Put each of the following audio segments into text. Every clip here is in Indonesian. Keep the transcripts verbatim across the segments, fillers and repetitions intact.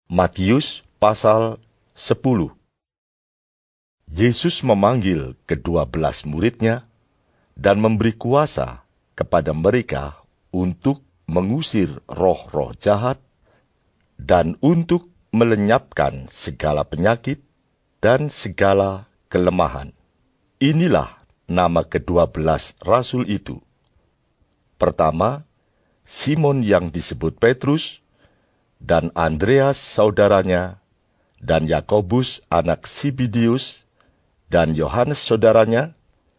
Matius pasal sepuluh. Yesus memanggil kedua belas muridnya dan memberi kuasa kepada mereka untuk mengusir roh-roh jahat dan untuk melenyapkan segala penyakit dan segala kelemahan. Inilah nama kedua belas rasul itu. Pertama, Simon yang disebut Petrus, dan Andreas saudaranya, dan Yakobus anak Zebedeus, dan Yohanes saudaranya,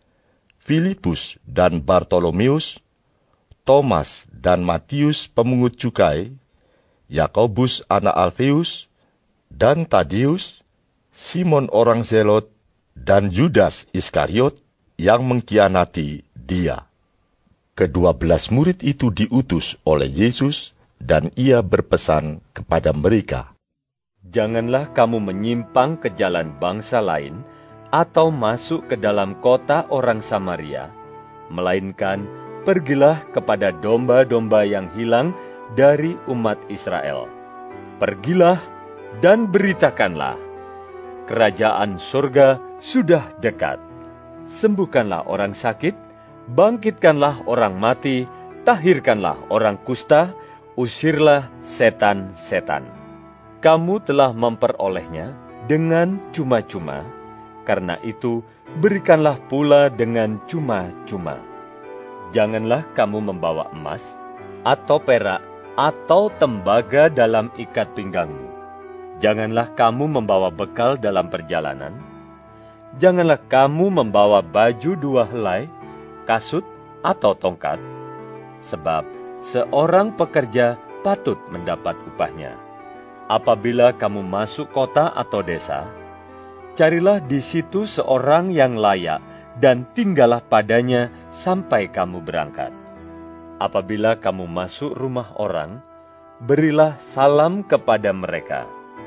Filipus dan Bartolomeus, Thomas dan Matius pemungut cukai, Yakobus anak Alfeus, dan Tadeus, Simon orang Zelot, dan Yudas Iskariot yang mengkhianati dia. Kedua belas murid itu diutus oleh Yesus, dan ia berpesan kepada mereka, "Janganlah kamu menyimpang ke jalan bangsa lain, atau masuk ke dalam kota orang Samaria, melainkan pergilah kepada domba-domba yang hilang dari umat Israel. Pergilah dan beritakanlah, kerajaan surga sudah dekat. Sembuhkanlah orang sakit, bangkitkanlah orang mati, tahirkanlah orang kusta, usirlah setan-setan. Kamu telah memperolehnya dengan cuma-cuma, karena itu berikanlah pula dengan cuma-cuma. Janganlah kamu membawa emas, atau perak, atau tembaga dalam ikat pinggangmu. Janganlah kamu membawa bekal dalam perjalanan. Janganlah kamu membawa baju dua helai, kasut, atau tongkat, sebab seorang pekerja patut mendapat upahnya. Apabila kamu masuk kota atau desa, carilah di situ seorang yang layak dan tinggallah padanya sampai kamu berangkat. Apabila kamu masuk rumah orang, berilah salam kepada mereka.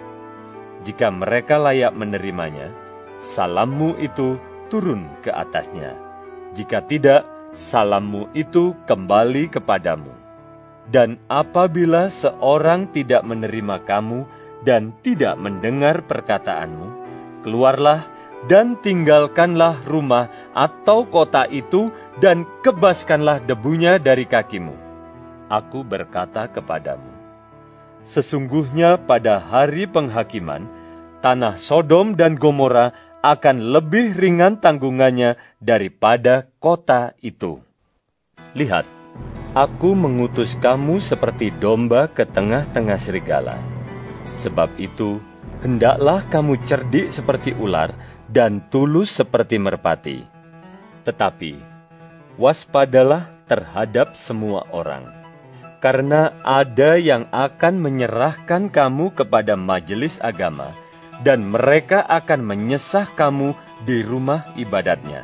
Jika mereka layak menerimanya, salammu itu turun ke atasnya. Jika tidak, salammu itu kembali kepadamu. Dan apabila seorang tidak menerima kamu dan tidak mendengar perkataanmu, keluarlah dan tinggalkanlah rumah atau kota itu dan kebaskanlah debunya dari kakimu. Aku berkata kepadamu, sesungguhnya pada hari penghakiman, tanah Sodom dan Gomora akan lebih ringan tanggungannya daripada kota itu. Lihat, aku mengutus kamu seperti domba ke tengah-tengah serigala. Sebab itu, hendaklah kamu cerdik seperti ular dan tulus seperti merpati. Tetapi, waspadalah terhadap semua orang, karena ada yang akan menyerahkan kamu kepada majelis agama, dan mereka akan menyesah kamu di rumah ibadatnya.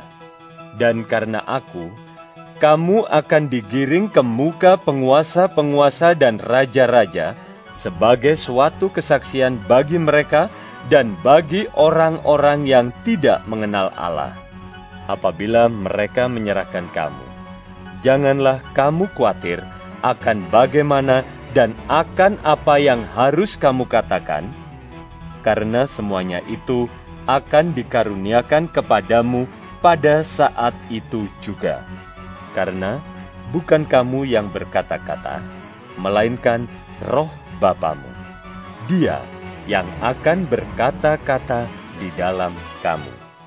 Dan karena aku, kamu akan digiring ke muka penguasa-penguasa dan raja-raja sebagai suatu kesaksian bagi mereka dan bagi orang-orang yang tidak mengenal Allah. Apabila mereka menyerahkan kamu, janganlah kamu khawatir akan bagaimana dan akan apa yang harus kamu katakan, karena semuanya itu akan dikaruniakan kepadamu pada saat itu juga. Karena bukan kamu yang berkata-kata, melainkan Roh Bapamu. Dia yang akan berkata-kata di dalam kamu.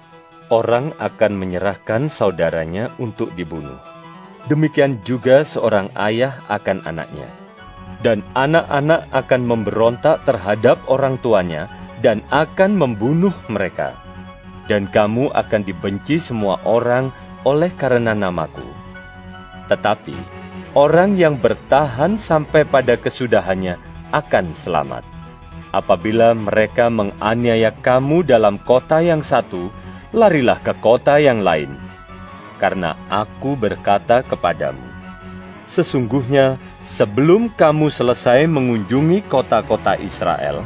Orang akan menyerahkan saudaranya untuk dibunuh. Demikian juga seorang ayah akan anaknya. Dan anak-anak akan memberontak terhadap orang tuanya dan akan membunuh mereka. Dan kamu akan dibenci semua orang oleh karena namaku. Tetapi orang yang bertahan sampai pada kesudahannya akan selamat. Apabila mereka menganiaya kamu dalam kota yang satu, larilah ke kota yang lain. Karena aku berkata kepadamu, sesungguhnya sebelum kamu selesai mengunjungi kota-kota Israel,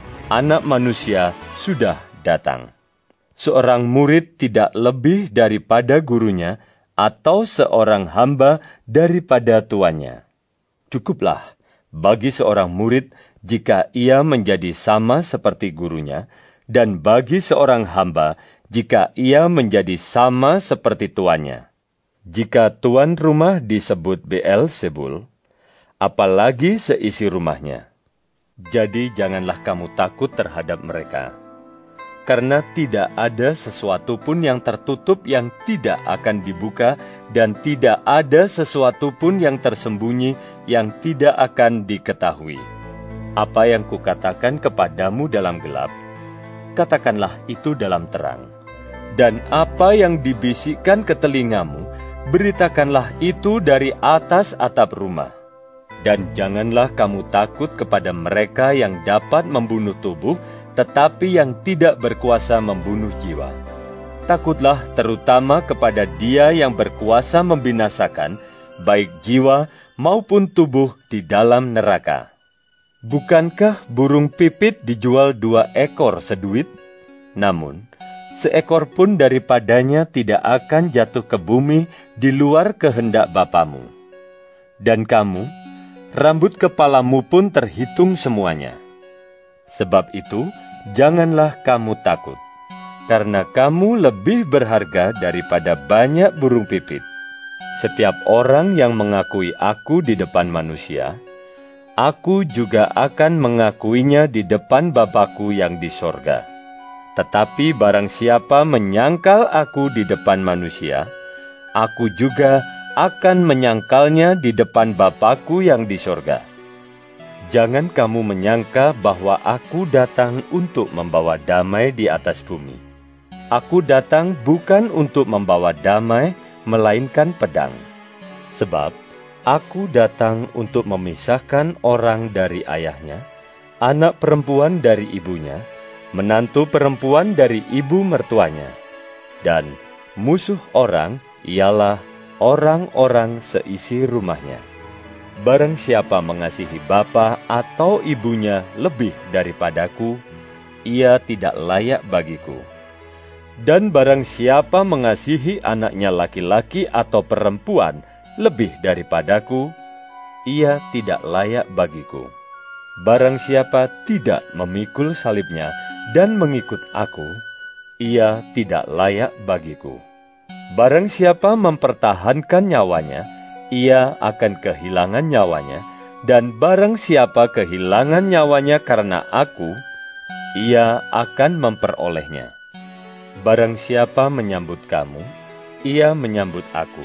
Anak Manusia sudah datang. Seorang murid tidak lebih daripada gurunya, atau seorang hamba daripada tuannya. Cukuplah bagi seorang murid jika ia menjadi sama seperti gurunya, dan bagi seorang hamba jika ia menjadi sama seperti tuannya. Jika tuan rumah disebut Beelzebul, apalagi seisi rumahnya. Jadi janganlah kamu takut terhadap mereka, karena tidak ada sesuatu pun yang tertutup yang tidak akan dibuka, dan tidak ada sesuatu pun yang tersembunyi yang tidak akan diketahui. Apa yang kukatakan kepadamu dalam gelap, katakanlah itu dalam terang. Dan apa yang dibisikkan ke telingamu, beritakanlah itu dari atas atap rumah. Dan janganlah kamu takut kepada mereka yang dapat membunuh tubuh, tetapi yang tidak berkuasa membunuh jiwa. Takutlah terutama kepada Dia yang berkuasa membinasakan, baik jiwa maupun tubuh di dalam neraka. Bukankah burung pipit dijual dua ekor seduit? Namun, seekor pun daripadanya tidak akan jatuh ke bumi di luar kehendak Bapamu. Dan kamu, rambut kepalamu pun terhitung semuanya. Sebab itu, janganlah kamu takut, karena kamu lebih berharga daripada banyak burung pipit. Setiap orang yang mengakui aku di depan manusia, aku juga akan mengakuinya di depan Bapa-Ku yang di sorga. Tetapi barang siapa menyangkal aku di depan manusia, aku juga akan menyangkalnya di depan Bapa-Ku yang di sorga. Jangan kamu menyangka bahwa aku datang untuk membawa damai di atas bumi. Aku datang bukan untuk membawa damai, melainkan pedang. Sebab aku datang untuk memisahkan orang dari ayahnya, anak perempuan dari ibunya, menantu perempuan dari ibu mertuanya, dan musuh orang ialah orang-orang seisi rumahnya. Barang siapa mengasihi bapa atau ibunya lebih daripadaku, ia tidak layak bagiku. Dan barang siapa mengasihi anaknya laki-laki atau perempuan lebih daripadaku, ia tidak layak bagiku. Barang siapa tidak memikul salibnya dan mengikut aku, ia tidak layak bagiku. Barang siapa mempertahankan nyawanya, ia akan kehilangan nyawanya, dan barang siapa kehilangan nyawanya karena aku, ia akan memperolehnya. Barang siapa menyambut kamu, ia menyambut aku.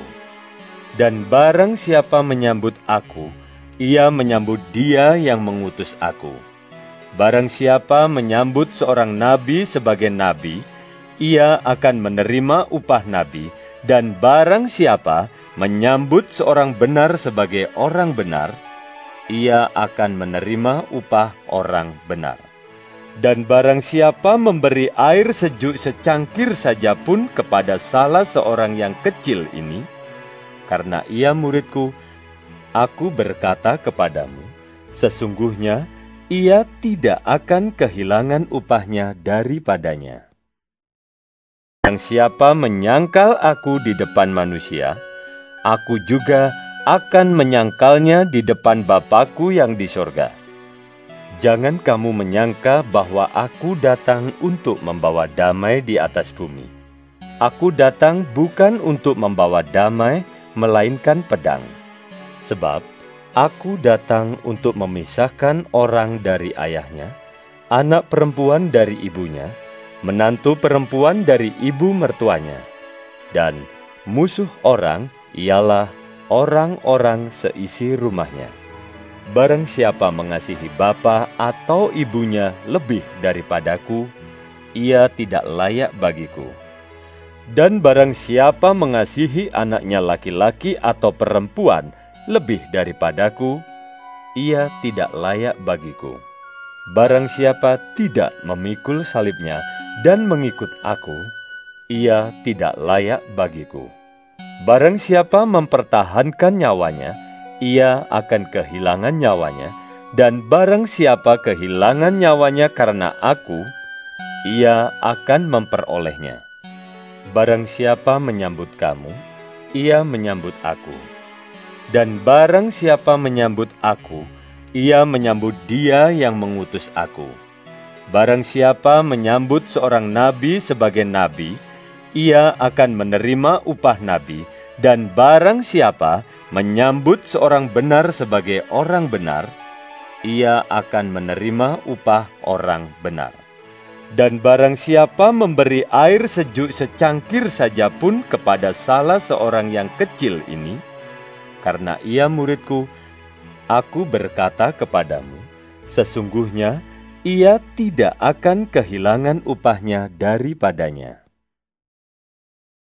Dan barang siapa menyambut aku, ia menyambut Dia yang mengutus aku. Barang siapa menyambut seorang nabi sebagai nabi, ia akan menerima upah nabi, dan barang siapa menyambut seorang benar sebagai orang benar, ia akan menerima upah orang benar. Dan barang siapa memberi air sejuk secangkir saja pun kepada salah seorang yang kecil ini, karena ia muridku, aku berkata kepadamu, sesungguhnya ia tidak akan kehilangan upahnya daripadanya. Yang siapa menyangkal aku di depan manusia, aku juga akan menyangkalnya di depan Bapa-Ku yang di sorga. Jangan kamu menyangka bahwa aku datang untuk membawa damai di atas bumi. Aku datang bukan untuk membawa damai, melainkan pedang. Sebab aku datang untuk memisahkan orang dari ayahnya, anak perempuan dari ibunya, menantu perempuan dari ibu mertuanya, dan musuh orang ialah orang-orang seisi rumahnya. Barang siapa mengasihi bapa atau ibunya lebih daripadaku, ia tidak layak bagiku. Dan barang siapa mengasihi anaknya laki-laki atau perempuan lebih daripadaku, ia tidak layak bagiku. Barang siapa tidak memikul salibnya dan mengikut aku, ia tidak layak bagiku. Barang siapa mempertahankan nyawanya, ia akan kehilangan nyawanya, dan barang siapa kehilangan nyawanya karena aku, ia akan memperolehnya. Barang siapa menyambut kamu, ia menyambut aku. Dan barang siapa menyambut aku, ia menyambut Dia yang mengutus aku. Barang siapa menyambut seorang nabi sebagai nabi, ia akan menerima upah nabi, dan barang siapa menyambut seorang benar sebagai orang benar, ia akan menerima upah orang benar. Dan barang siapa memberi air sejuk secangkir saja pun kepada salah seorang yang kecil ini, karena ia muridku, aku berkata kepadamu, sesungguhnya ia tidak akan kehilangan upahnya daripadanya.